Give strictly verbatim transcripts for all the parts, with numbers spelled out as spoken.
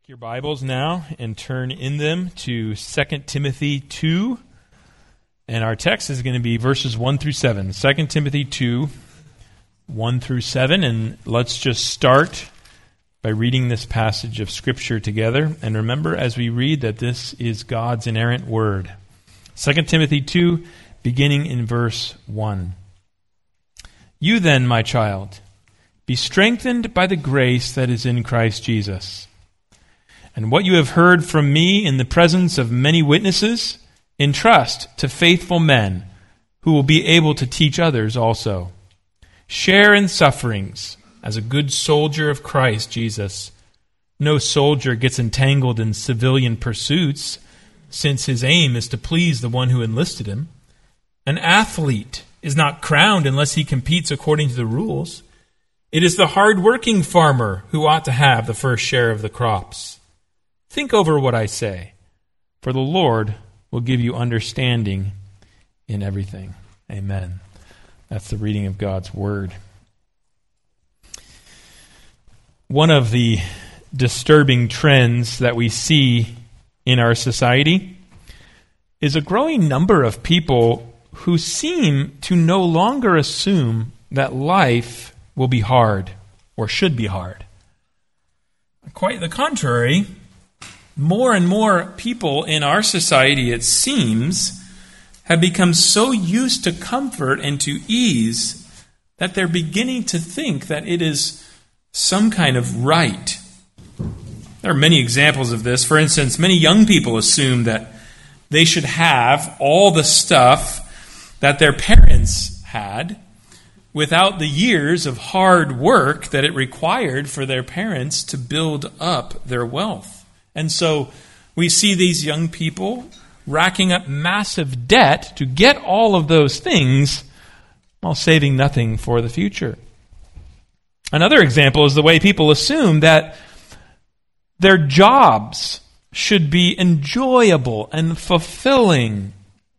Your Bibles now and turn in them to Second Timothy two, and our text is going to be verses one through seven. Second Timothy two, one through seven, and let's just start by reading this passage of Scripture together. And remember as we read that this is God's inerrant word. Second Timothy two, beginning in verse one. You then, my child, be strengthened by the grace that is in Christ Jesus. And what you have heard from me in the presence of many witnesses, entrust to faithful men who will be able to teach others also. Share in sufferings as a good soldier of Christ Jesus. No soldier gets entangled in civilian pursuits, since his aim is to please the one who enlisted him. An athlete is not crowned unless he competes according to the rules. It is the hard-working farmer who ought to have the first share of the crops. Think over what I say, for the Lord will give you understanding in everything. Amen. That's the reading of God's Word. One of the disturbing trends that we see in our society is a growing number of people who seem to no longer assume that life will be hard or should be hard. Quite the contrary. More and more people in our society, it seems, have become so used to comfort and to ease that they're beginning to think that it is some kind of right. There are many examples of this. For instance, many young people assume that they should have all the stuff that their parents had without the years of hard work that it required for their parents to build up their wealth. And so we see these young people racking up massive debt to get all of those things while saving nothing for the future. Another example is the way people assume that their jobs should be enjoyable and fulfilling.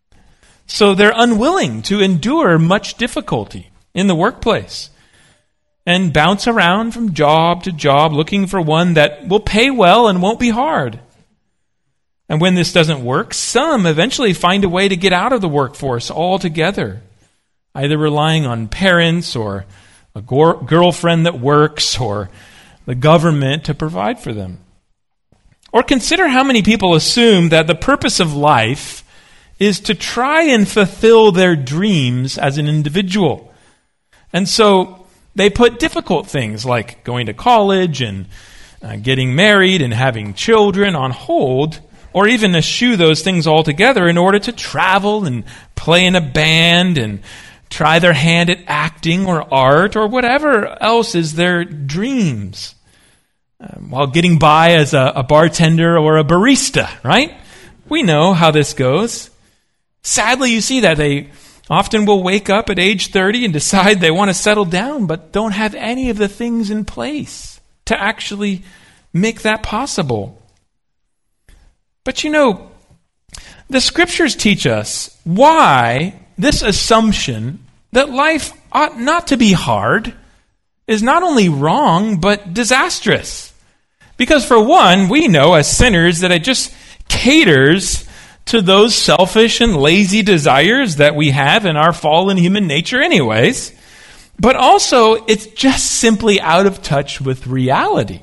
So they're unwilling to endure much difficulty in the workplace and bounce around from job to job looking for one that will pay well and won't be hard. And when this doesn't work, some eventually find a way to get out of the workforce altogether, either relying on parents or a go- girlfriend that works or the government to provide for them. Or consider how many people assume that the purpose of life is to try and fulfill their dreams as an individual. And so they put difficult things like going to college and uh, getting married and having children on hold, or even eschew those things altogether in order to travel and play in a band and try their hand at acting or art or whatever else is their dreams, um, while getting by as a, a bartender or a barista, right? We know how this goes. Sadly, you see that they often will wake up at age thirty and decide they want to settle down, but don't have any of the things in place to actually make that possible. But you know, the Scriptures teach us why this assumption that life ought not to be hard is not only wrong, but disastrous. Because for one, we know as sinners that it just caters to those selfish and lazy desires that we have in our fallen human nature anyways. But also, it's just simply out of touch with reality.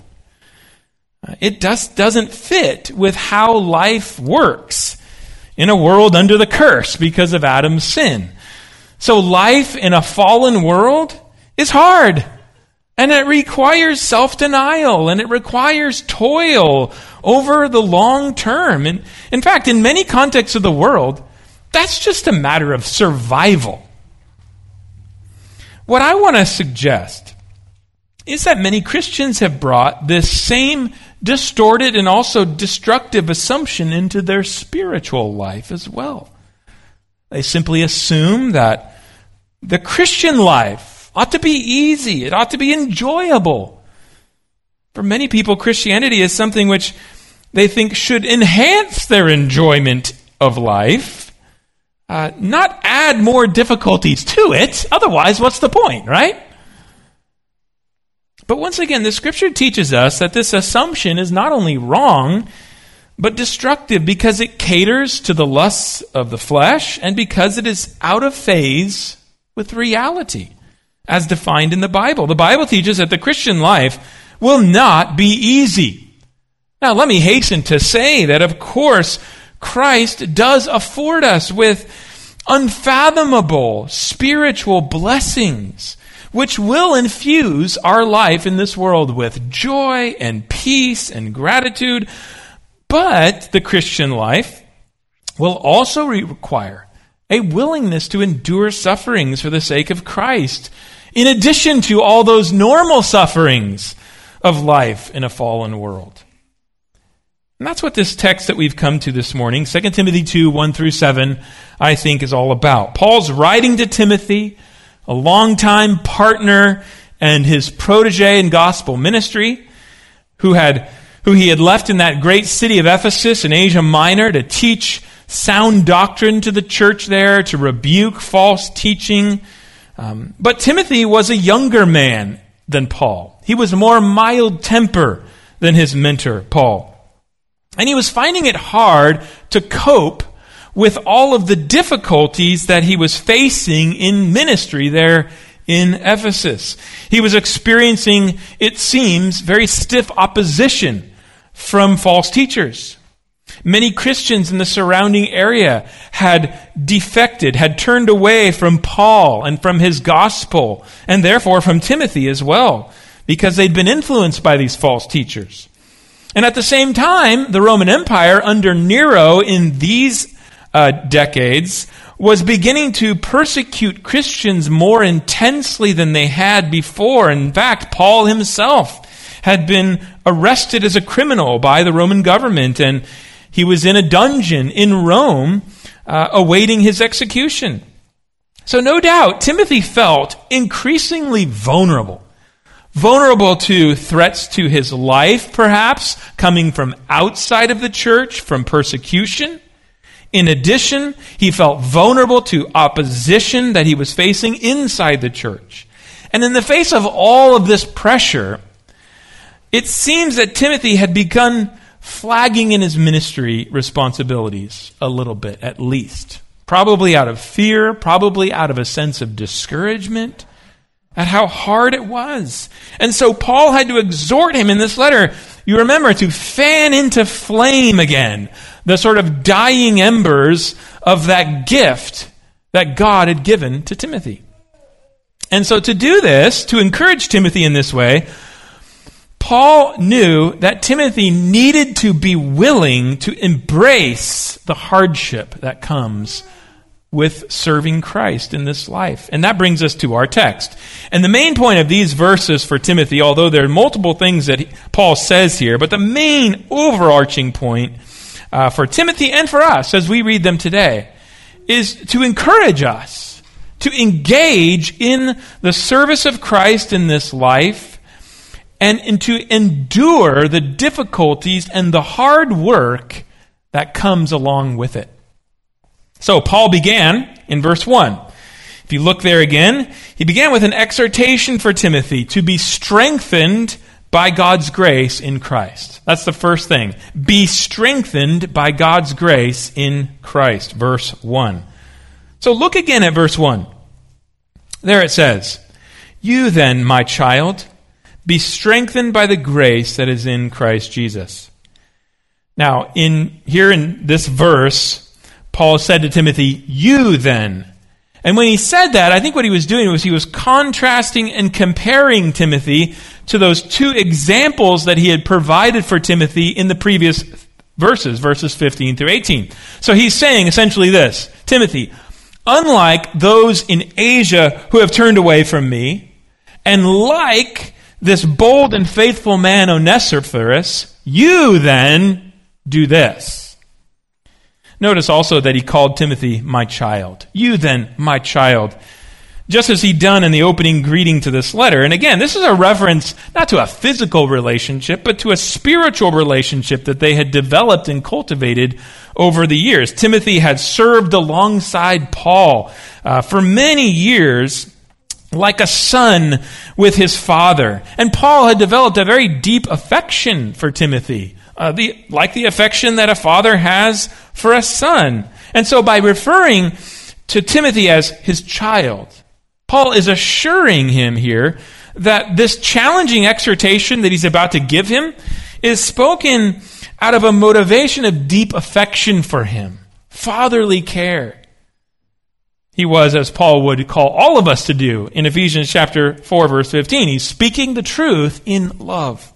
It just doesn't fit with how life works in a world under the curse because of Adam's sin. So life in a fallen world is hard. And it requires self-denial, and it requires toil over the long term. And in fact, in many contexts of the world, that's just a matter of survival. What I want to suggest is that many Christians have brought this same distorted and also destructive assumption into their spiritual life as well. They simply assume that the Christian life ought to be easy. It ought to be enjoyable. For many people, Christianity is something which they think should enhance their enjoyment of life, uh, not add more difficulties to it. Otherwise, what's the point, right? But once again, the Scripture teaches us that this assumption is not only wrong, but destructive because it caters to the lusts of the flesh and because it is out of phase with reality, as defined in the Bible. The Bible teaches that the Christian life will not be easy. Now, let me hasten to say that, of course, Christ does afford us with unfathomable spiritual blessings, which will infuse our life in this world with joy and peace and gratitude. But the Christian life will also require a willingness to endure sufferings for the sake of Christ, in addition to all those normal sufferings of life in a fallen world. And that's what this text that we've come to this morning, Second Timothy two, one through seven, I think is all about. Paul's writing to Timothy, a longtime partner and his protege in gospel ministry, who had who he had left in that great city of Ephesus in Asia Minor to teach sound doctrine to the church there, to rebuke false teaching. Um, but Timothy was a younger man than Paul. He was more mild-tempered than his mentor, Paul. And he was finding it hard to cope with all of the difficulties that he was facing in ministry there in Ephesus. He was experiencing, it seems, very stiff opposition from false teachers. Many Christians in the surrounding area had defected, had turned away from Paul and from his gospel, and therefore from Timothy as well, because they'd been influenced by these false teachers. And at the same time, the Roman Empire under Nero in these uh, decades was beginning to persecute Christians more intensely than they had before. In fact, Paul himself had been arrested as a criminal by the Roman government, and he was in a dungeon in Rome uh, awaiting his execution. So no doubt, Timothy felt increasingly vulnerable. Vulnerable to threats to his life, perhaps, coming from outside of the church, from persecution. In addition, he felt vulnerable to opposition that he was facing inside the church. And in the face of all of this pressure, it seems that Timothy had begun flagging in his ministry responsibilities a little bit, at least. Probably out of fear, probably out of a sense of discouragement at how hard it was. And so Paul had to exhort him in this letter, you remember, to fan into flame again the sort of dying embers of that gift that God had given to Timothy. And so to do this, to encourage Timothy in this way, Paul knew that Timothy needed to be willing to embrace the hardship that comes with serving Christ in this life. And that brings us to our text. And the main point of these verses for Timothy, although there are multiple things that he, Paul says here, but the main overarching point uh, for Timothy and for us as we read them today is to encourage us to engage in the service of Christ in this life and, and to endure the difficulties and the hard work that comes along with it. So Paul began in verse one. If you look there again, he began with an exhortation for Timothy to be strengthened by God's grace in Christ. That's the first thing. Be strengthened by God's grace in Christ. Verse one. So look again at verse one. There it says, "You then, my child, be strengthened by the grace that is in Christ Jesus." Now, in here in this verse, Paul said to Timothy, "You then." And when he said that, I think what he was doing was he was contrasting and comparing Timothy to those two examples that he had provided for Timothy in the previous verses, verses fifteen through eighteen. So he's saying essentially this, Timothy, unlike those in Asia who have turned away from me, and like this bold and faithful man Onesiphorus, you then do this. Notice also that he called Timothy my child. You then, my child. Just as he'd done in the opening greeting to this letter. And again, this is a reference not to a physical relationship, but to a spiritual relationship that they had developed and cultivated over the years. Timothy had served alongside Paul uh, for many years like a son with his father. And Paul had developed a very deep affection for Timothy, uh, the, like the affection that a father has for a son. And so by referring to Timothy as his child, Paul is assuring him here that this challenging exhortation that he's about to give him is spoken out of a motivation of deep affection for him, fatherly care. He was, as Paul would call all of us to do in Ephesians chapter four, verse fifteen. He's speaking the truth in love.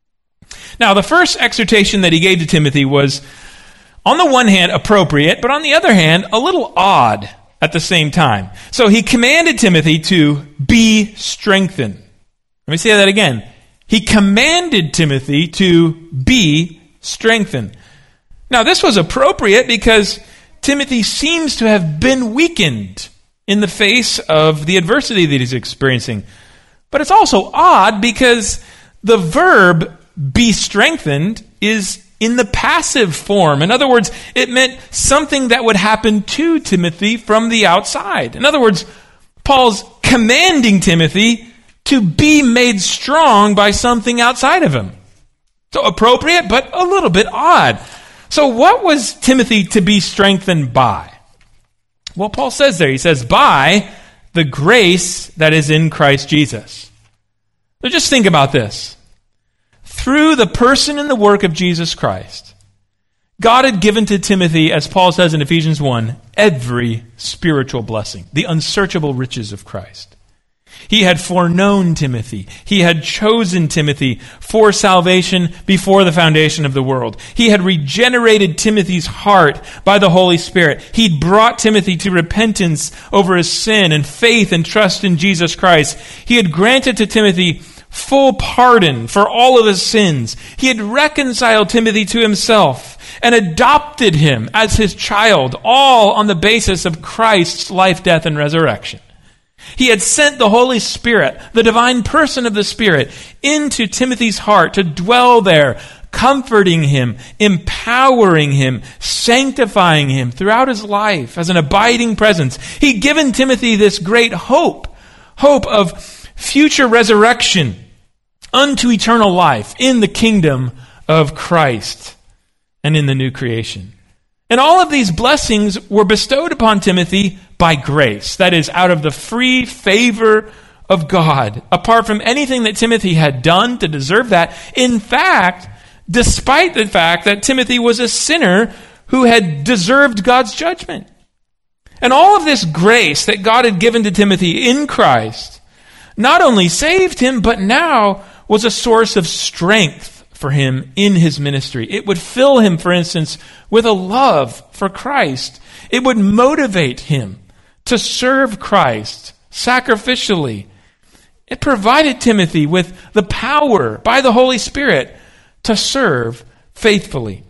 Now, the first exhortation that he gave to Timothy was, on the one hand, appropriate, but on the other hand, a little odd at the same time. So he commanded Timothy to be strengthened. Let me say that again. He commanded Timothy to be strengthened. Now, this was appropriate because Timothy seems to have been weakened in the face of the adversity that he's experiencing. But it's also odd because the verb be strengthened is in the passive form. In other words, it meant something that would happen to Timothy from the outside. In other words, Paul's commanding Timothy to be made strong by something outside of him. So appropriate, but a little bit odd. So what was Timothy to be strengthened by? Well, Paul says there, he says, by the grace that is in Christ Jesus. So just think about this. Through the person and the work of Jesus Christ, God had given to Timothy, as Paul says in Ephesians one, every spiritual blessing, the unsearchable riches of Christ. He had foreknown Timothy. He had chosen Timothy for salvation before the foundation of the world. He had regenerated Timothy's heart by the Holy Spirit. He'd brought Timothy to repentance over his sin and faith and trust in Jesus Christ. He had granted to Timothy full pardon for all of his sins. He had reconciled Timothy to himself and adopted him as his child, all on the basis of Christ's life, death, and resurrection. He had sent the Holy Spirit, the divine person of the Spirit, into Timothy's heart to dwell there, comforting him, empowering him, sanctifying him throughout his life as an abiding presence. He'd given Timothy this great hope, hope of future resurrection unto eternal life in the kingdom of Christ and in the new creation. And all of these blessings were bestowed upon Timothy by grace. That is, out of the free favor of God, apart from anything that Timothy had done to deserve that. In fact, despite the fact that Timothy was a sinner who had deserved God's judgment. And all of this grace that God had given to Timothy in Christ not only saved him, but now was a source of strength for him in his ministry. It would fill him, for instance, with a love for Christ. It would motivate him to serve Christ sacrificially. It provided Timothy with the power by the Holy Spirit to serve faithfully.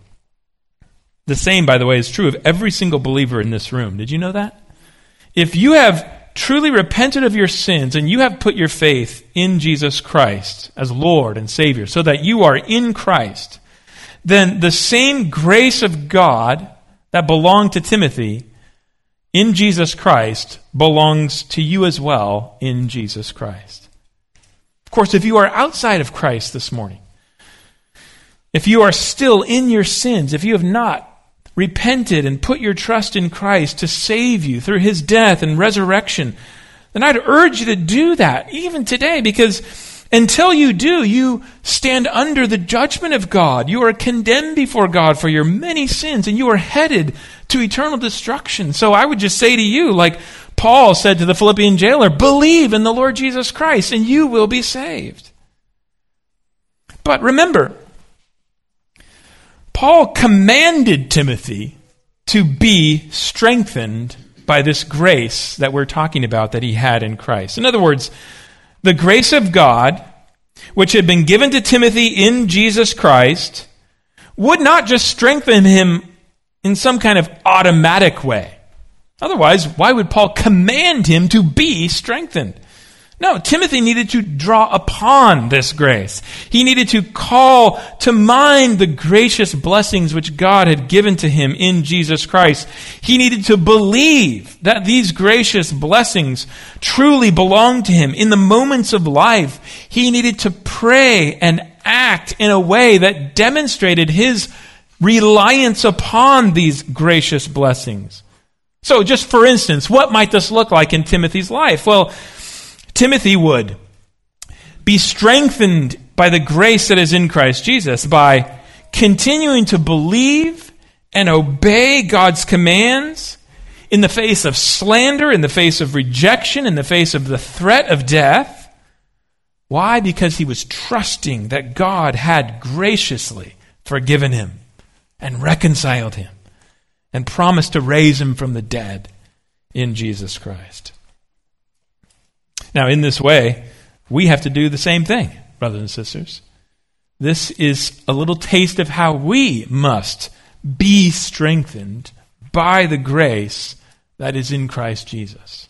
The same, by the way, is true of every single believer in this room. Did you know that? If you have truly repented of your sins and you have put your faith in Jesus Christ as Lord and Savior so that you are in Christ, then the same grace of God that belonged to Timothy in Jesus Christ belongs to you as well in Jesus Christ. Of course, if you are outside of Christ this morning, if you are still in your sins, if you have not repented and put your trust in Christ to save you through his death and resurrection, then I'd urge you to do that even today, because until you do, you stand under the judgment of God. You are condemned before God for your many sins, and you are headed to eternal destruction. So I would just say to you, like Paul said to the Philippian jailer, believe in the Lord Jesus Christ, and you will be saved. But remember, Paul commanded Timothy to be strengthened by this grace that we're talking about that he had in Christ. In other words, the grace of God, which had been given to Timothy in Jesus Christ, would not just strengthen him in some kind of automatic way. Otherwise, why would Paul command him to be strengthened? No, Timothy needed to draw upon this grace. He needed to call to mind the gracious blessings which God had given to him in Jesus Christ. He needed to believe that these gracious blessings truly belonged to him in the moments of life. He needed to pray and act in a way that demonstrated his reliance upon these gracious blessings. So just for instance, what might this look like in Timothy's life? Well, Timothy would be strengthened by the grace that is in Christ Jesus by continuing to believe and obey God's commands in the face of slander, in the face of rejection, in the face of the threat of death. Why? Because he was trusting that God had graciously forgiven him and reconciled him and promised to raise him from the dead in Jesus Christ. Now, in this way, we have to do the same thing, brothers and sisters. This is a little taste of how we must be strengthened by the grace that is in Christ Jesus.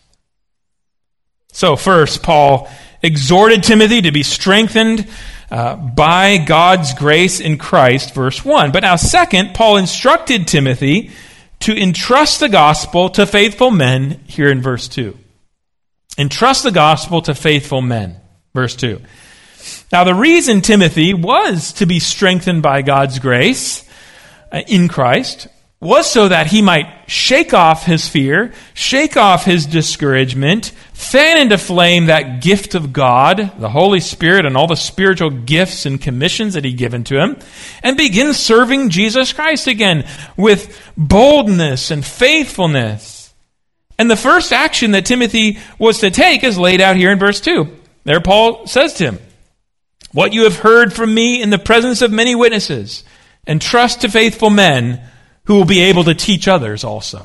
So first, Paul exhorted Timothy to be strengthened uh, by God's grace in Christ, verse one. But now second, Paul instructed Timothy to entrust the gospel to faithful men, here in verse two. Entrust the gospel to faithful men. Verse two. Now the reason Timothy was to be strengthened by God's grace uh, in Christ was so that he might shake off his fear, shake off his discouragement, fan into flame that gift of God, the Holy Spirit and all the spiritual gifts and commissions that he'd given to him, and begin serving Jesus Christ again with boldness and faithfulness. And the first action that Timothy was to take is laid out here in verse two. There Paul says to him, "What you have heard from me in the presence of many witnesses, entrust to faithful men who will be able to teach others also."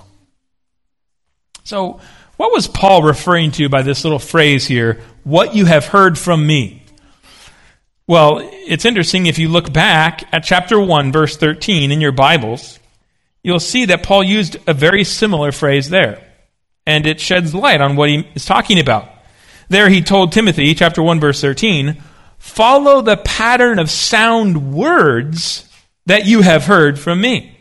So, what was Paul referring to by this little phrase here, "what you have heard from me"? Well, it's interesting if you look back at chapter one, verse thirteen in your Bibles, you'll see that Paul used a very similar phrase there. And it sheds light on what he is talking about. There he told Timothy, chapter one, verse thirteen, "Follow the pattern of sound words that you have heard from me."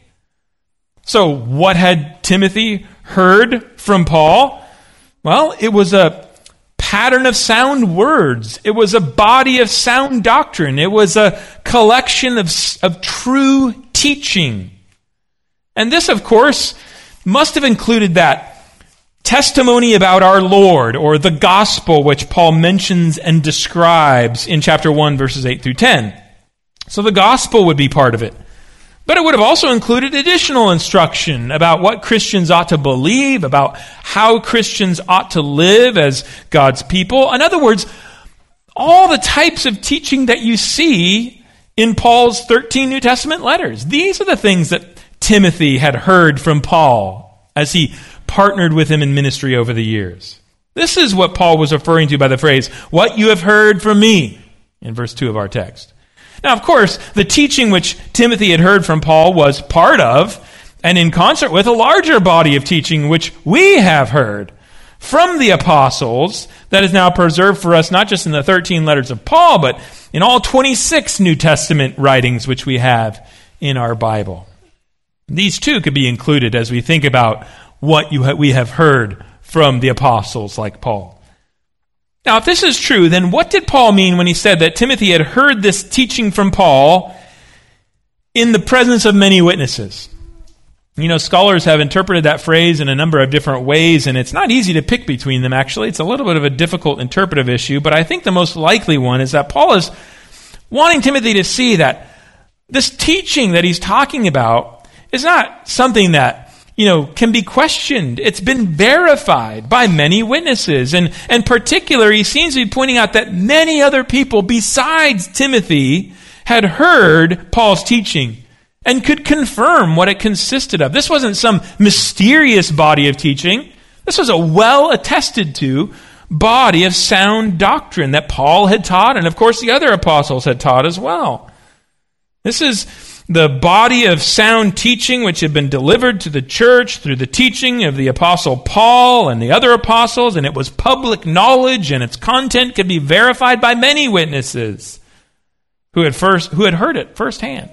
So what had Timothy heard from Paul? Well, it was a pattern of sound words. It was a body of sound doctrine. It was a collection of, of true teaching. And this, of course, must have included that testimony about our Lord, or the gospel, which Paul mentions and describes in chapter one, verses eight through ten. So the gospel would be part of it. But it would have also included additional instruction about what Christians ought to believe, about how Christians ought to live as God's people. In other words, all the types of teaching that you see in Paul's thirteen New Testament letters. These are the things that Timothy had heard from Paul as he partnered with him in ministry over the years. This is what Paul was referring to by the phrase, "what you have heard from me," in verse two of our text. Now, of course, the teaching which Timothy had heard from Paul was part of, and in concert with, a larger body of teaching which we have heard from the apostles that is now preserved for us not just in the thirteen letters of Paul, but in all twenty-six New Testament writings which we have in our Bible. These too could be included as we think about what you ha- we have heard from the apostles like Paul. Now, if this is true, then what did Paul mean when he said that Timothy had heard this teaching from Paul in the presence of many witnesses? You know, scholars have interpreted that phrase in a number of different ways, and it's not easy to pick between them, actually. It's a little bit of a difficult interpretive issue, but I think the most likely one is that Paul is wanting Timothy to see that this teaching that he's talking about is not something that, you know, can be questioned. It's been verified by many witnesses. And in particular, he seems to be pointing out that many other people besides Timothy had heard Paul's teaching and could confirm what it consisted of. This wasn't some mysterious body of teaching. This was a well-attested to body of sound doctrine that Paul had taught, and of course the other apostles had taught as well. This is the body of sound teaching which had been delivered to the church through the teaching of the Apostle Paul and the other apostles, and it was public knowledge, and its content could be verified by many witnesses who had first who had heard it firsthand.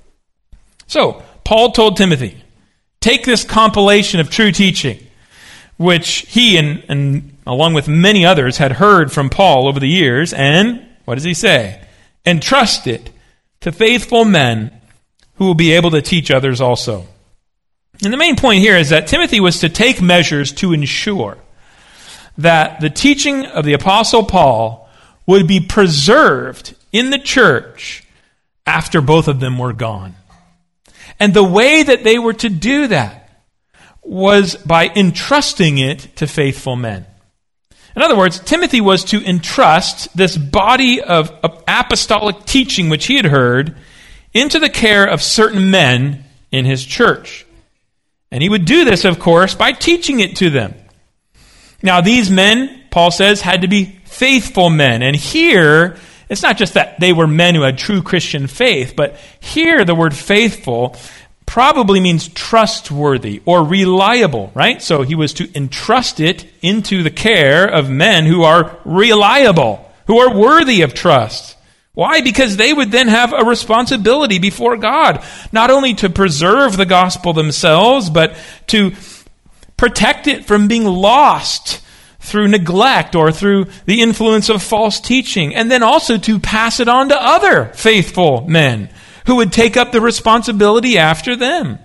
So, Paul told Timothy, take this compilation of true teaching, which he and, and along with many others had heard from Paul over the years, and, what does he say? Entrust it to faithful men who will be able to teach others also. And the main point here is that Timothy was to take measures to ensure that the teaching of the Apostle Paul would be preserved in the church after both of them were gone. And the way that they were to do that was by entrusting it to faithful men. In other words, Timothy was to entrust this body of apostolic teaching which he had heard into the care of certain men in his church. And he would do this, of course, by teaching it to them. Now, these men, Paul says, had to be faithful men. And here, it's not just that they were men who had true Christian faith, but here the word faithful probably means trustworthy or reliable, right? So he was to entrust it into the care of men who are reliable, who are worthy of trust. Why? Because they would then have a responsibility before God, not only to preserve the gospel themselves, but to protect it from being lost through neglect or through the influence of false teaching, and then also to pass it on to other faithful men who would take up the responsibility after them.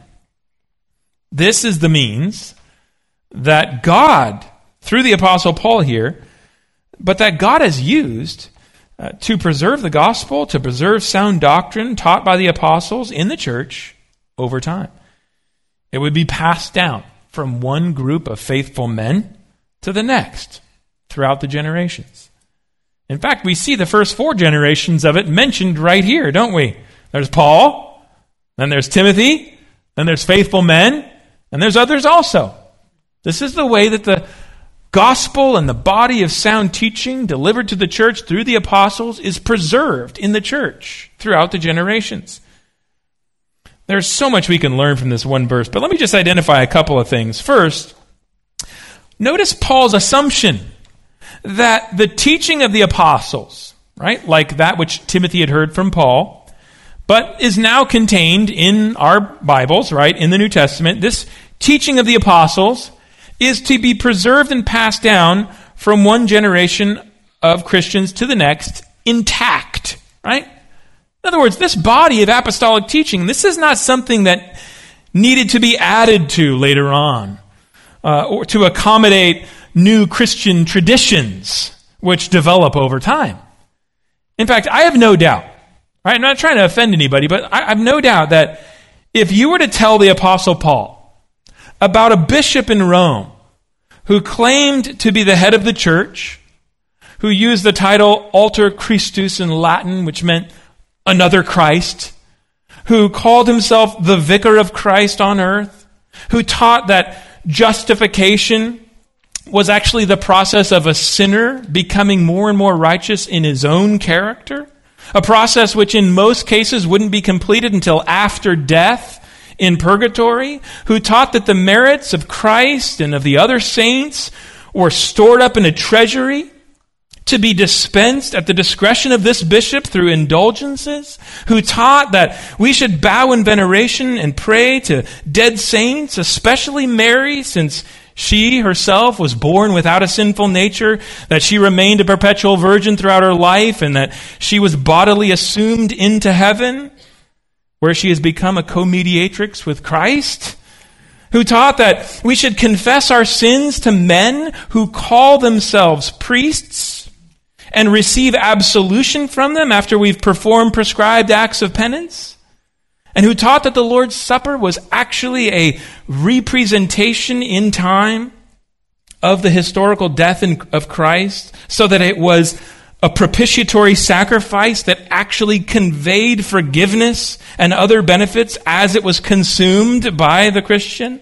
This is the means that God, through the Apostle Paul here, but that God has used uh, to preserve the gospel, to preserve sound doctrine taught by the apostles in the church over time. It would be passed down from one group of faithful men to the next throughout the generations. In fact, we see the first four generations of it mentioned right here, don't we? There's Paul, then there's Timothy, then there's faithful men, and there's others also. This is the way that the gospel and the body of sound teaching delivered to the church through the apostles is preserved in the church throughout the generations. There's so much we can learn from this one verse, but let me just identify a couple of things. First, notice Paul's assumption that the teaching of the apostles, right, like that which Timothy had heard from Paul, but is now contained in our Bibles, right, in the New Testament, this teaching of the apostles is to be preserved and passed down from one generation of Christians to the next intact, right? In other words, this body of apostolic teaching, this is not something that needed to be added to later on uh, or to accommodate new Christian traditions which develop over time. In fact, I have no doubt, right? I'm not trying to offend anybody, but I have no doubt that if you were to tell the Apostle Paul about a bishop in Rome who claimed to be the head of the church, who used the title Alter Christus in Latin, which meant another Christ, who called himself the vicar of Christ on earth, who taught that justification was actually the process of a sinner becoming more and more righteous in his own character, a process which in most cases wouldn't be completed until after death in purgatory, who taught that the merits of Christ and of the other saints were stored up in a treasury to be dispensed at the discretion of this bishop through indulgences, who taught that we should bow in veneration and pray to dead saints, especially Mary, since she herself was born without a sinful nature, that she remained a perpetual virgin throughout her life, and that she was bodily assumed into heaven, where she has become a co-mediatrix with Christ, who taught that we should confess our sins to men who call themselves priests and receive absolution from them after we've performed prescribed acts of penance, and who taught that the Lord's Supper was actually a representation in time of the historical death of Christ, so that it was a propitiatory sacrifice that actually conveyed forgiveness and other benefits as it was consumed by the Christian.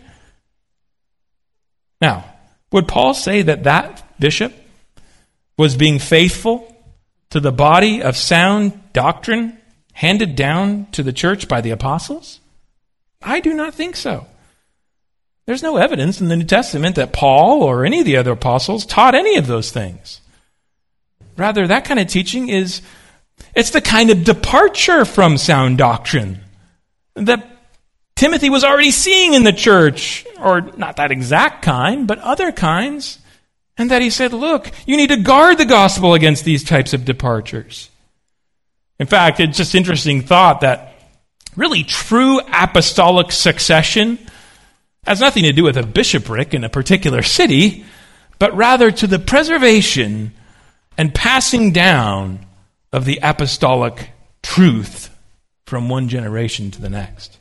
Now, would Paul say that that bishop was being faithful to the body of sound doctrine handed down to the church by the apostles? I do not think so. There's no evidence in the New Testament that Paul or any of the other apostles taught any of those things. Rather, that kind of teaching is, it's the kind of departure from sound doctrine that Timothy was already seeing in the church, or not that exact kind, but other kinds, and that he said, look, you need to guard the gospel against these types of departures. In fact, it's just interesting thought that really true apostolic succession has nothing to do with a bishopric in a particular city, but rather to the preservation and passing down of the apostolic truth from one generation to the next.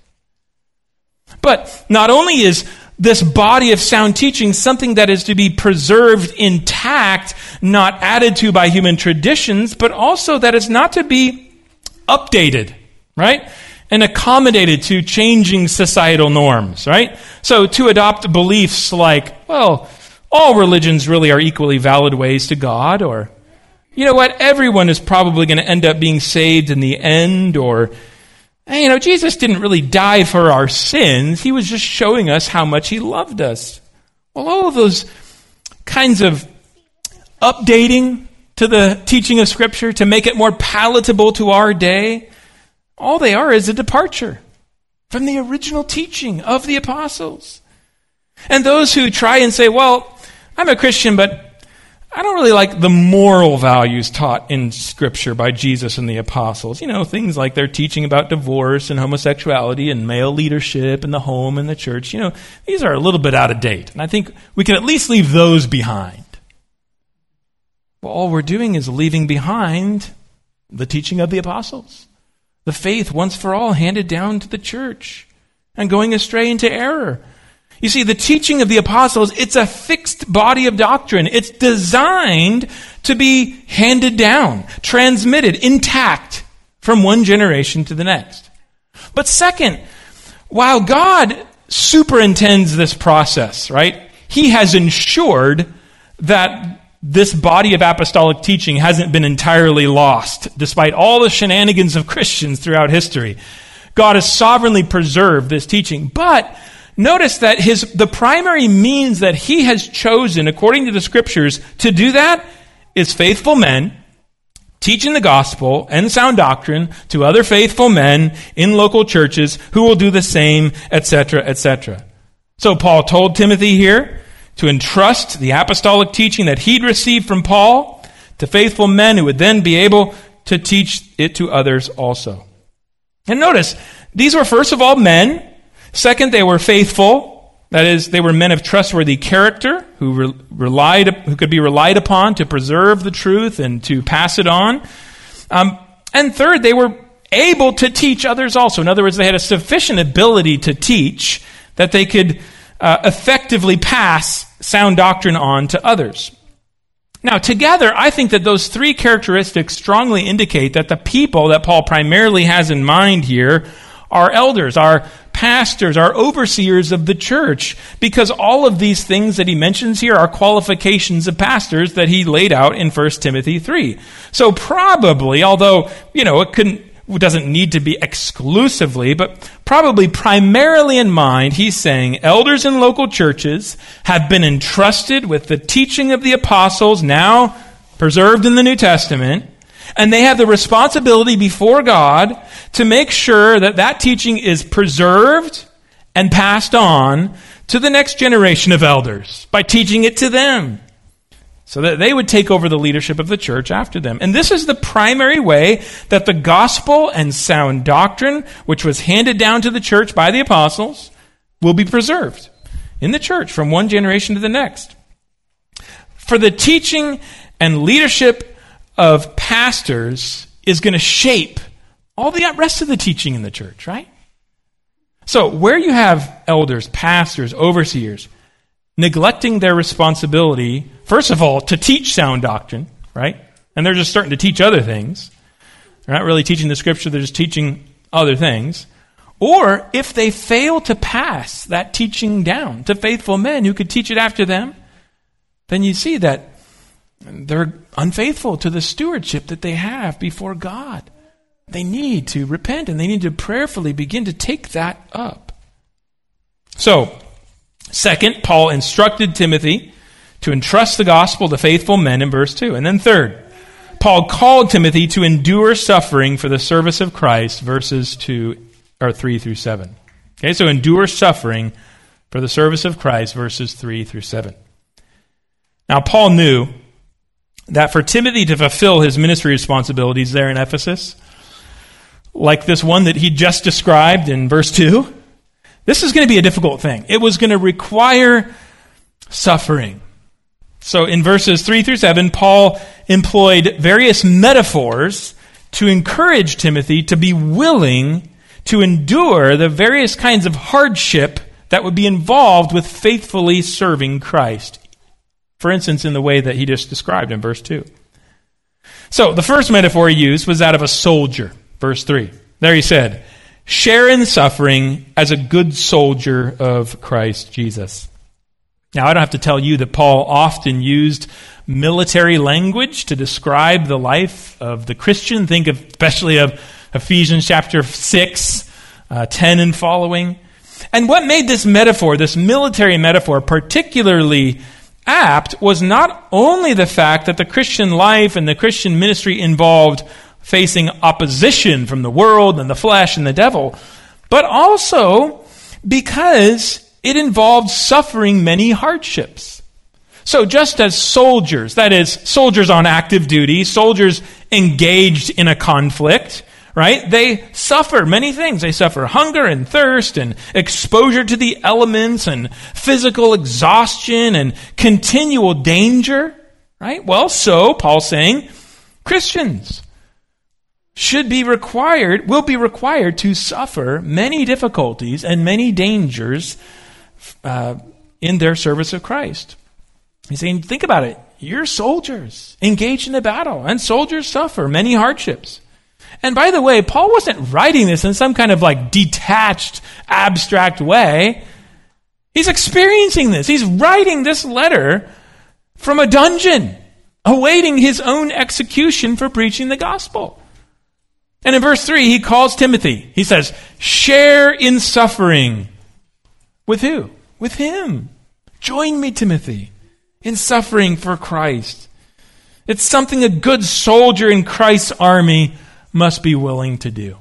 But not only is this body of sound teaching something that is to be preserved intact, not added to by human traditions, but also that it's not to be updated, right? And accommodated to changing societal norms, right? So to adopt beliefs like, well, all religions really are equally valid ways to God, or, you know what, everyone is probably going to end up being saved in the end, or, hey, you know, Jesus didn't really die for our sins. He was just showing us how much he loved us. Well, all of those kinds of updating to the teaching of Scripture to make it more palatable to our day, all they are is a departure from the original teaching of the apostles. And those who try and say, well, I'm a Christian, but I don't really like the moral values taught in Scripture by Jesus and the apostles. You know, things like their teaching about divorce and homosexuality and male leadership and the home and the church. You know, these are a little bit out of date. And I think we can at least leave those behind. Well, all we're doing is leaving behind the teaching of the apostles. The faith once for all handed down to the church and going astray into error. You see, the teaching of the apostles, it's a fixed body of doctrine. It's designed to be handed down, transmitted, intact from one generation to the next. But second, while God superintends this process, right, he has ensured that this body of apostolic teaching hasn't been entirely lost, despite all the shenanigans of Christians throughout history. God has sovereignly preserved this teaching. But notice that his the primary means that he has chosen, according to the Scriptures, to do that is faithful men teaching the gospel and sound doctrine to other faithful men in local churches who will do the same, et cetera, et cetera. So Paul told Timothy here to entrust the apostolic teaching that he'd received from Paul to faithful men who would then be able to teach it to others also. And notice, these were first of all men. Second, they were faithful. That is, they were men of trustworthy character who re- relied, who could be relied upon to preserve the truth and to pass it on. Um, and third, they were able to teach others also. In other words, they had a sufficient ability to teach that they could uh, effectively pass sound doctrine on to others. Now, together, I think that those three characteristics strongly indicate that the people that Paul primarily has in mind here are elders, are pastors, are overseers of the church, because all of these things that he mentions here are qualifications of pastors that he laid out in First Timothy three. So probably, although, you know, it couldn't, it doesn't need to be exclusively, but probably primarily in mind, he's saying elders in local churches have been entrusted with the teaching of the apostles, now preserved in the New Testament, and they have the responsibility before God to make sure that that teaching is preserved and passed on to the next generation of elders by teaching it to them, so that they would take over the leadership of the church after them. And this is the primary way that the gospel and sound doctrine, which was handed down to the church by the apostles, will be preserved in the church from one generation to the next. For the teaching and leadership of pastors is going to shape all the rest of the teaching in the church, right? So where you have elders, pastors, overseers, neglecting their responsibility, first of all, to teach sound doctrine, right? And they're just starting to teach other things. They're not really teaching the Scripture, they're just teaching other things. Or if they fail to pass that teaching down to faithful men who could teach it after them, then you see that they're unfaithful to the stewardship that they have before God. they need to repent and they need to prayerfully begin to take that up. So, second, Paul instructed Timothy to entrust the gospel to faithful men in verse two. And then third, Paul called Timothy to endure suffering for the service of Christ, verses two or three through seven. Okay, so endure suffering for the service of Christ, verses three through seven. Now, Paul knew that for Timothy to fulfill his ministry responsibilities there in Ephesus, like this one that he just described in verse two, this is going to be a difficult thing. It was going to require suffering. So in verses three through seven, Paul employed various metaphors to encourage Timothy to be willing to endure the various kinds of hardship that would be involved with faithfully serving Christ. For instance, in the way that he just described in verse two. So the first metaphor he used was that of a soldier, verse three. There he said, share in suffering as a good soldier of Christ Jesus. Now, I don't have to tell you that Paul often used military language to describe the life of the Christian. Think of, especially of Ephesians chapter six, uh, ten and following. And what made this metaphor, this military metaphor, particularly apt was not only the fact that the Christian life and the Christian ministry involved facing opposition from the world and the flesh and the devil, but also because it involved suffering many hardships. So just as soldiers, that is, soldiers on active duty, soldiers engaged in a conflict, right? They suffer many things. They suffer hunger and thirst and exposure to the elements and physical exhaustion and continual danger, right? Well, so, Paul's saying, Christians should be required, will be required to suffer many difficulties and many dangers uh, in their service of Christ. He's saying, think about it. You're soldiers engaged in a battle, and soldiers suffer many hardships. And by the way, Paul wasn't writing this in some kind of like detached, abstract way. He's experiencing this. He's writing this letter from a dungeon, awaiting his own execution for preaching the gospel. And in verse three, he calls Timothy. He says, share in suffering. With who? With him. Join me, Timothy, in suffering for Christ. It's something a good soldier in Christ's army must be willing to do.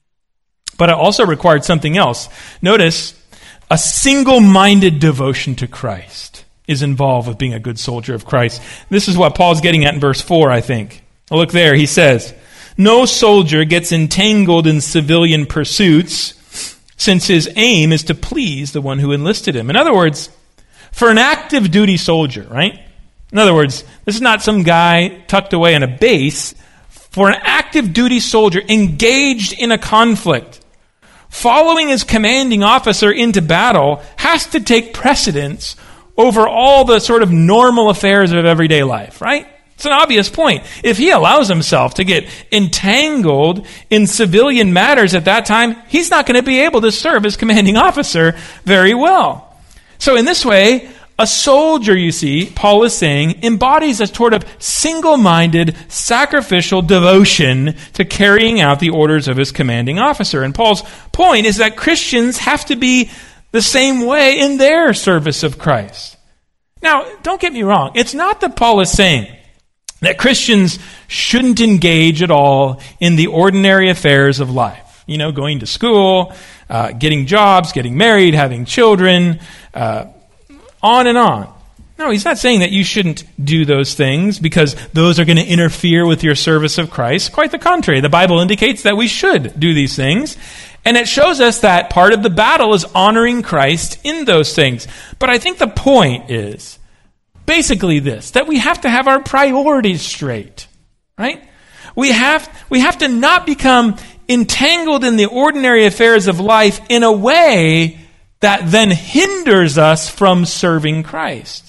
But it also required something else. Notice, a single-minded devotion to Christ is involved with being a good soldier of Christ. This is what Paul's getting at in verse four, I think. Look there, he says, no soldier gets entangled in civilian pursuits since his aim is to please the one who enlisted him. In other words, for an active duty soldier, right? In other words, this is not some guy tucked away on a base. For an active duty soldier engaged in a conflict, following his commanding officer into battle has to take precedence over all the sort of normal affairs of everyday life, right? It's an obvious point. If he allows himself to get entangled in civilian matters at that time, he's not going to be able to serve as commanding officer very well. So in this way, a soldier, you see, Paul is saying, embodies a sort of single-minded, sacrificial devotion to carrying out the orders of his commanding officer. And Paul's point is that Christians have to be the same way in their service of Christ. Now, don't get me wrong. It's not that Paul is saying that Christians shouldn't engage at all in the ordinary affairs of life. You know, going to school, uh, getting jobs, getting married, having children, uh, on and on. No, he's not saying that you shouldn't do those things because those are going to interfere with your service of Christ. Quite the contrary. The Bible indicates that we should do these things. And it shows us that part of the battle is honoring Christ in those things. But I think the point is basically this, that we have to have our priorities straight, right? We have, we have to not become entangled in the ordinary affairs of life in a way that then hinders us from serving Christ.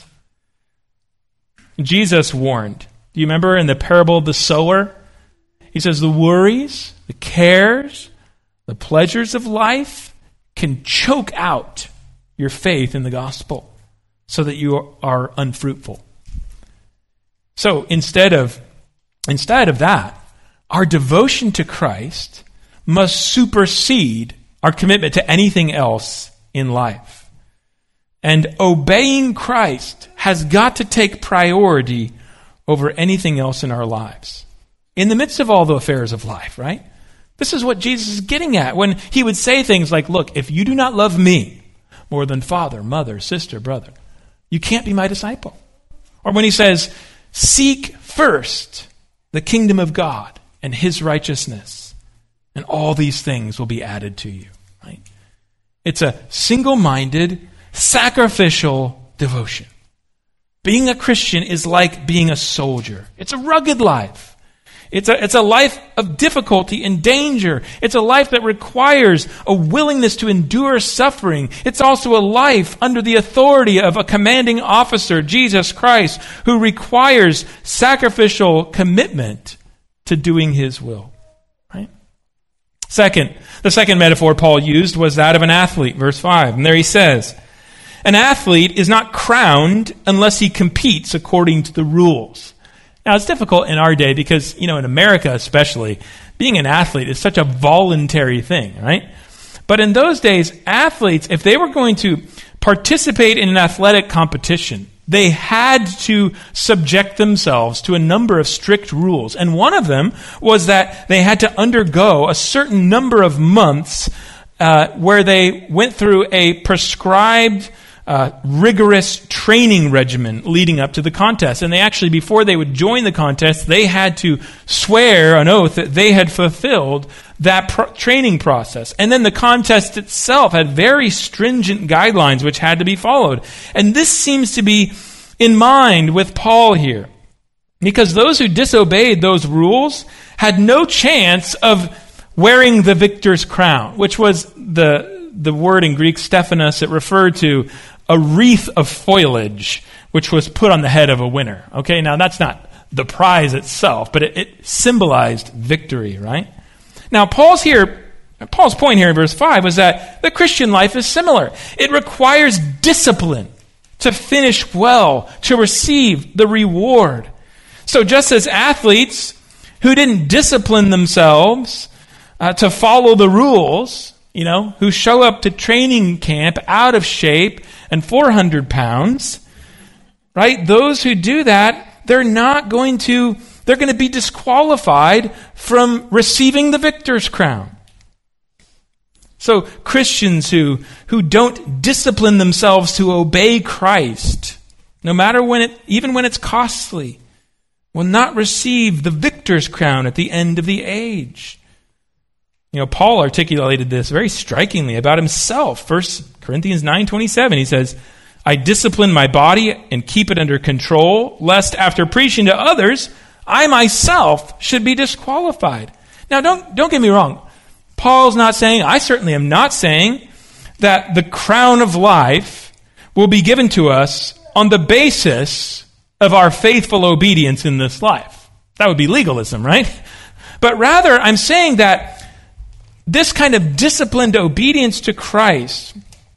Jesus warned. Do you remember in the parable of the sower? He says the worries, the cares, the pleasures of life can choke out your faith in the gospel so that you are unfruitful. So instead of, instead of that, our devotion to Christ must supersede our commitment to anything else in life. And obeying Christ has got to take priority over anything else in our lives. In the midst of all the affairs of life, right? This is what Jesus is getting at when he would say things like, look, if you do not love me more than father, mother, sister, brother, you can't be my disciple. Or when he says, seek first the kingdom of God and his righteousness, and all these things will be added to you. Right? It's a single-minded, sacrificial devotion. Being a Christian is like being a soldier. It's a rugged life. It's a, it's a life of difficulty and danger. It's a life that requires a willingness to endure suffering. It's also a life under the authority of a commanding officer, Jesus Christ, who requires sacrificial commitment to doing his will. Right? Second, the second metaphor Paul used was that of an athlete, verse five. And there he says, an athlete is not crowned unless he competes according to the rules. Now, it's difficult in our day because, you know, in America especially, being an athlete is such a voluntary thing, right? But in those days, athletes, if they were going to participate in an athletic competition, they had to subject themselves to a number of strict rules. And one of them was that they had to undergo a certain number of months uh, where they went through a prescribed Uh, rigorous training regimen leading up to the contest. And they actually, before they would join the contest, they had to swear an oath that they had fulfilled that pro- training process. And then the contest itself had very stringent guidelines which had to be followed. And this seems to be in mind with Paul here, because those who disobeyed those rules had no chance of wearing the victor's crown, which was the the word in Greek, Stephanos. It referred to a wreath of foliage, which was put on the head of a winner. Okay, now that's not the prize itself, but it, it symbolized victory, right? Now, Paul's here, Paul's point here in verse five was that the Christian life is similar. It requires discipline to finish well, to receive the reward. So just as athletes who didn't discipline themselves uh, to follow the rules, you know, who show up to training camp out of shape and four hundred pounds, right? Those who do that, they're not going to, they're going to be disqualified from receiving the victor's crown. So Christians who, who don't discipline themselves to obey Christ, no matter when it, even when it's costly, will not receive the victor's crown at the end of the age. You know, Paul articulated this very strikingly about himself. First Corinthians nine twenty-seven, he says, I discipline my body and keep it under control, lest after preaching to others, I myself should be disqualified. Now, don't, don't get me wrong. Paul's not saying, I certainly am not saying, that the crown of life will be given to us on the basis of our faithful obedience in this life. That would be legalism, right? But rather, I'm saying that this kind of disciplined obedience to Christ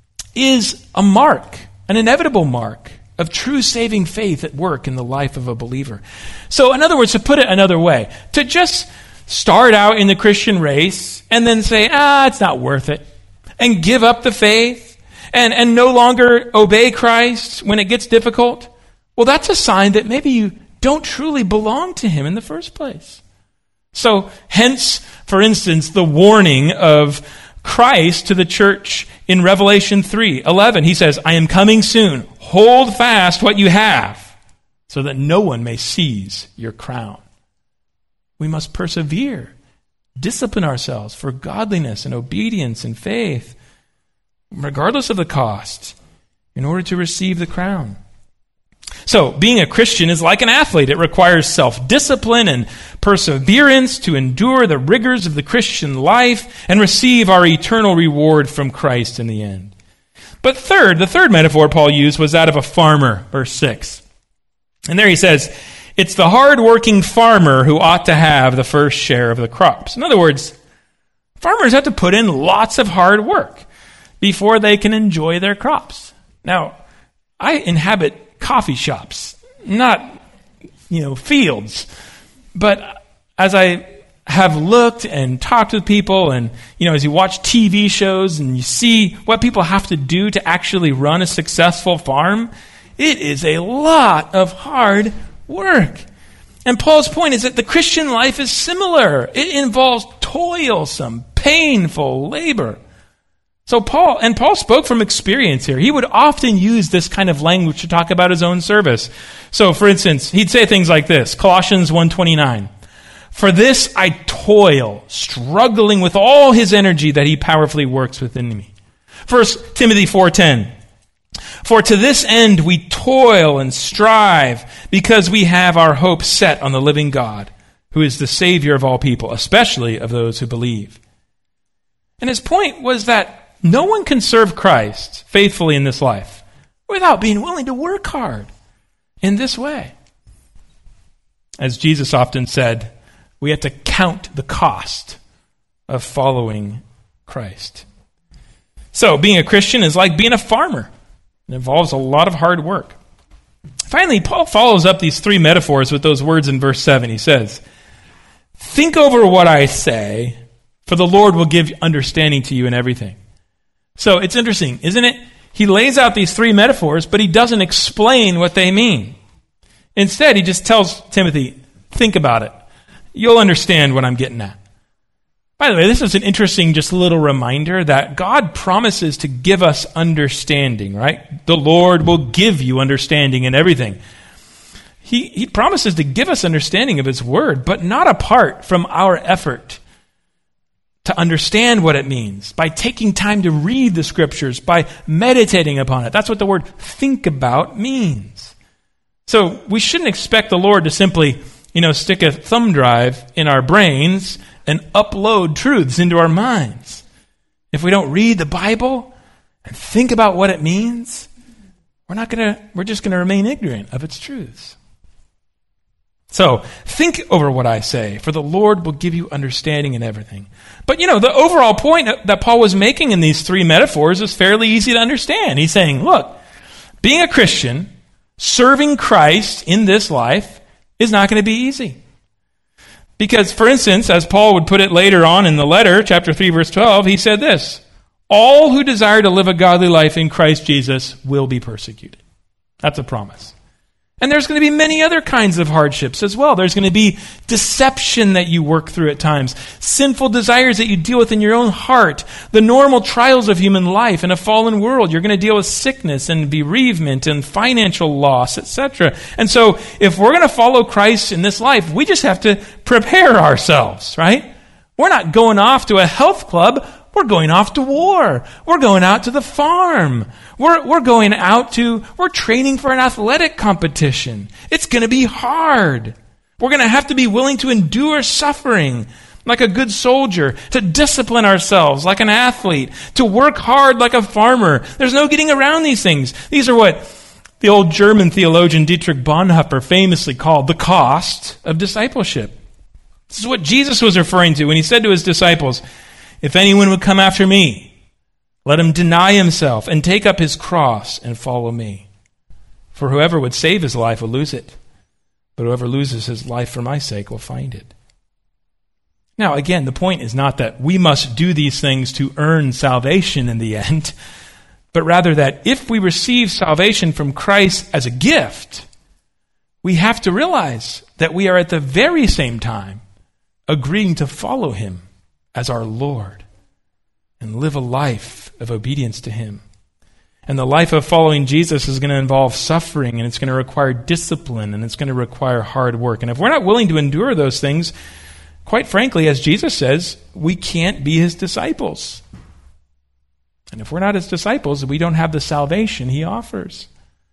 is a mark, an inevitable mark of true saving faith at work in the life of a believer. So, in other words, to put it another way, to just start out in the Christian race and then say, ah, it's not worth it, and give up the faith and, and no longer obey Christ when it gets difficult, well, that's a sign that maybe you don't truly belong to him in the first place. So, hence, for instance, the warning of Christ to the church in Revelation three eleven. He says, I am coming soon. Hold fast what you have, so that no one may seize your crown. We must persevere, discipline ourselves for godliness and obedience and faith, regardless of the cost, in order to receive the crown. So, being a Christian is like an athlete. It requires self-discipline and perseverance to endure the rigors of the Christian life and receive our eternal reward from Christ in the end. But third, the third metaphor Paul used was that of a farmer, verse six. And there he says, it's the hard-working farmer who ought to have the first share of the crops. In other words, farmers have to put in lots of hard work before they can enjoy their crops. Now, I inhabit coffee shops, not, you know, fields. But as I have looked and talked with people, and you know, as you watch T V shows and you see what people have to do to actually run a successful farm, it is a lot of hard work. And Paul's point is that the Christian life is similar. It involves toilsome, painful labor. So Paul, and Paul spoke from experience here. He would often use this kind of language to talk about his own service. So for instance, he'd say things like this, Colossians one twenty-nine. For this I toil, struggling with all his energy that he powerfully works within me. First Timothy four ten. For to this end we toil and strive, because we have our hope set on the living God, who is the Savior of all people, especially of those who believe. And his point was that no one can serve Christ faithfully in this life without being willing to work hard in this way. As Jesus often said, we have to count the cost of following Christ. So being a Christian is like being a farmer. It involves a lot of hard work. Finally, Paul follows up these three metaphors with those words in verse seven. He says, think over what I say, for the Lord will give understanding to you in everything. So it's interesting, isn't it? He lays out these three metaphors, but he doesn't explain what they mean. Instead, he just tells Timothy, think about it. You'll understand what I'm getting at. By the way, this is an interesting just little reminder that God promises to give us understanding, right? The Lord will give you understanding in everything. He, he promises to give us understanding of his word, but not apart from our effort to understand what it means, by taking time to read the scriptures, by meditating upon it. That's what the word think about means. So we shouldn't expect the Lord to simply, you know, stick a thumb drive in our brains and upload truths into our minds. If we don't read the Bible and think about what it means, we're not gonna, we're just gonna remain ignorant of its truths. So, think over what I say, for the Lord will give you understanding in everything. But you know, the overall point that Paul was making in these three metaphors is fairly easy to understand. He's saying, look, being a Christian, serving Christ in this life is not going to be easy. Because, for instance, as Paul would put it later on in the letter, chapter three, verse twelve, he said this, all who desire to live a godly life in Christ Jesus will be persecuted. That's a promise. And there's going to be many other kinds of hardships as well. There's going to be deception that you work through at times, sinful desires that you deal with in your own heart, the normal trials of human life in a fallen world. You're going to deal with sickness and bereavement and financial loss, et cetera. And so if we're going to follow Christ in this life, we just have to prepare ourselves, right? We're not going off to a health club. We're going off to war. We're going out to the farm. We're, we're going out to, we're training for an athletic competition. It's going to be hard. We're going to have to be willing to endure suffering like a good soldier, to discipline ourselves like an athlete, to work hard like a farmer. There's no getting around these things. These are what the old German theologian Dietrich Bonhoeffer famously called the cost of discipleship. This is what Jesus was referring to when he said to his disciples, if anyone would come after me, let him deny himself and take up his cross and follow me. For whoever would save his life will lose it, but whoever loses his life for my sake will find it. Now, again, the point is not that we must do these things to earn salvation in the end, but rather that if we receive salvation from Christ as a gift, we have to realize that we are at the very same time agreeing to follow him as our Lord and live a life of obedience to him. And the life of following Jesus is going to involve suffering, and it's going to require discipline, and it's going to require hard work. And if we're not willing to endure those things, quite frankly, as Jesus says, we can't be his disciples. And if we're not his disciples, we don't have the salvation he offers.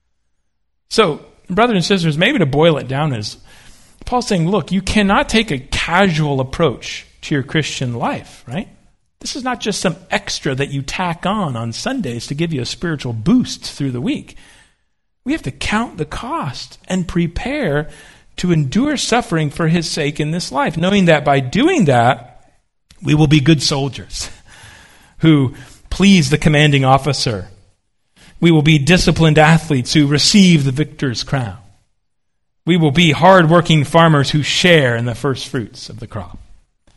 So, brothers and sisters, maybe to boil it down is, Paul's saying, look, you cannot take a casual approach to your Christian life, right? This is not just some extra that you tack on on Sundays to give you a spiritual boost through the week. We have to count the cost and prepare to endure suffering for his sake in this life, knowing that by doing that, we will be good soldiers who please the commanding officer. We will be disciplined athletes who receive the victor's crown. We will be hard-working farmers who share in the first fruits of the crop.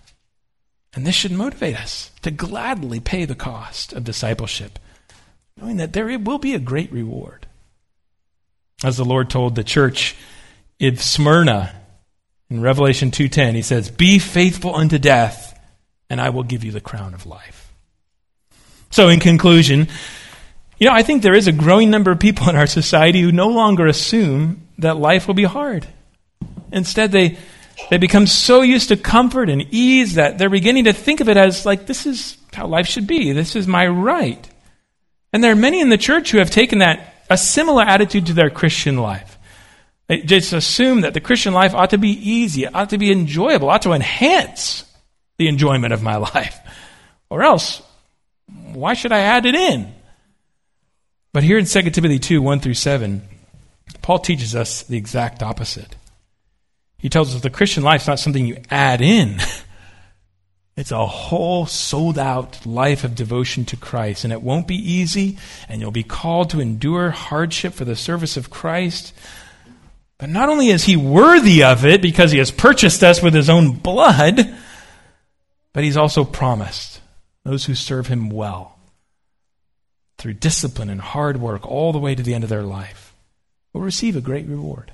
And this should motivate us to gladly pay the cost of discipleship, knowing that there will be a great reward. As the Lord told the church in Smyrna in Revelation two ten, he says, "Be faithful unto death, and I will give you the crown of life." So in conclusion, you know, I think there is a growing number of people in our society who no longer assume that life will be hard. Instead, they They become so used to comfort and ease that they're beginning to think of it as like, this is how life should be. This is my right. And there are many in the church who have taken that, a similar attitude to their Christian life. They just assume that the Christian life ought to be easy, ought to be enjoyable, ought to enhance the enjoyment of my life. Or else, why should I add it in? But here in Second Timothy two, one through seven, Paul teaches us the exact opposite. He tells us the Christian life is not something you add in. It's a whole sold-out life of devotion to Christ. And it won't be easy, and you'll be called to endure hardship for the service of Christ. But not only is he worthy of it because he has purchased us with his own blood, but he's also promised those who serve him well, through discipline and hard work all the way to the end of their life, will receive a great reward.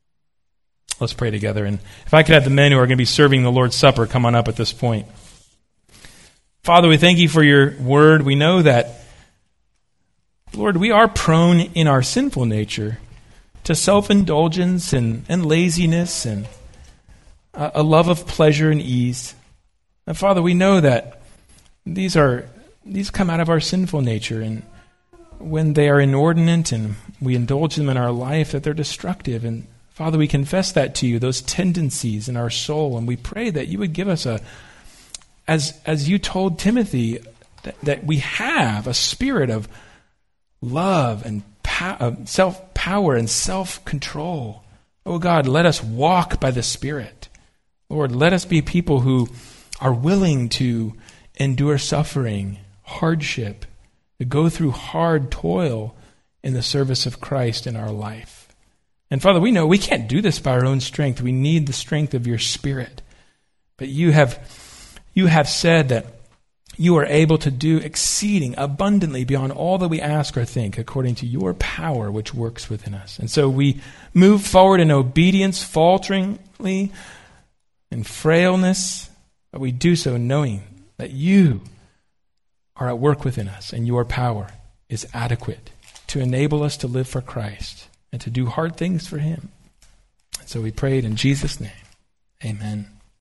Let's pray together. And if I could have the men who are going to be serving the Lord's Supper come on up at this point. Father, we thank you for your word. We know that, Lord, we are prone in our sinful nature to self-indulgence and, and laziness and a, a love of pleasure and ease. And Father, we know that these are these come out of our sinful nature, and when they are inordinate and we indulge them in our life, that they're destructive. And Father, we confess that to you, those tendencies in our soul, and we pray that you would give us a, as as you told Timothy, that, that we have a spirit of love and pow, of self-power and self-control. Oh God, let us walk by the Spirit. Lord, let us be people who are willing to endure suffering, hardship, to go through hard toil in the service of Christ in our life. And Father, we know we can't do this by our own strength. We need the strength of your Spirit. But you have, you have said that you are able to do exceeding abundantly beyond all that we ask or think, according to your power which works within us. And so we move forward in obedience, falteringly, in frailness, but we do so knowing that you are at work within us, and your power is adequate to enable us to live for Christ and to do hard things for him. And so we prayed in Jesus' name. Amen.